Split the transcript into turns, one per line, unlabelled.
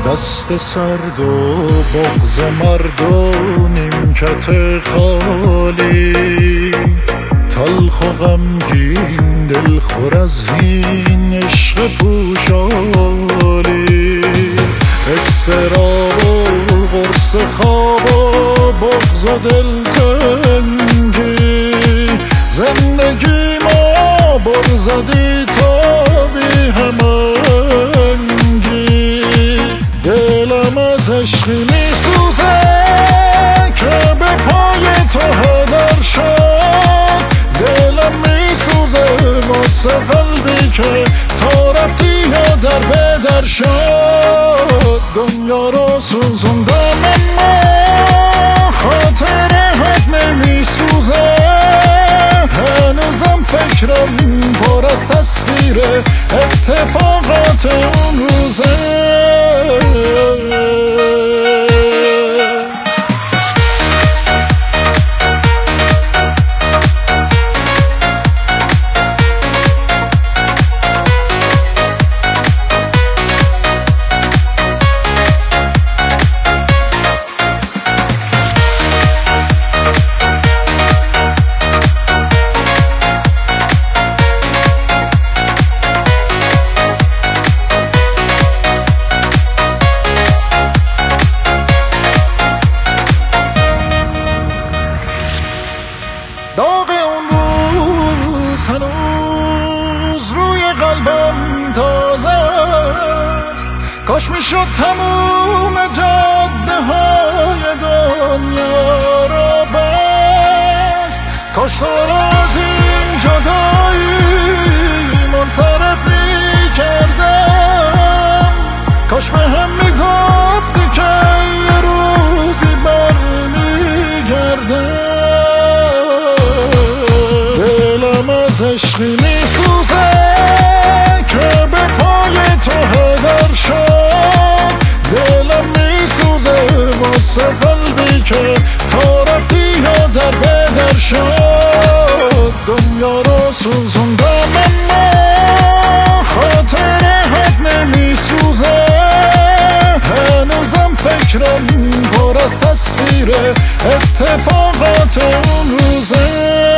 دست سرد و بغض مرد و نیمکت خالی، تلخ و غمگین دلخور از این عشق پوشالی، استراب و قرص خواب و بغض و دلتنگی، زندگی ما بر زدی تا بی همانگی، دلم از عشقی می سوزه که به پای تو هدر شد، دلم می سوزه واسه قلبی که تا رفتی یا در بدر شد، دنیا رو سوزوندم اما خاطرهات نمی سوزه، هنوزم فکرم پر از تصویر اتفاقات اون روزه. داغ اون روز هنوز روی قلبم تازه است، کاش میشد تموم جاده های دنیا رو بست، کاش تو را از این جدایی منصرف میکردم، کاش به هم میگفتی که یه روزی برمیگردم، عشقی می سوزه که به پای تو هدر شد، دلم می سوزه واسه قلبی که تا رفتی یا در بدر شد، دنیا رو سوزوندم اما خاطرهات نمی سوزه، هنوزم فکرم پر از تصویر اتفاقات اون روزه.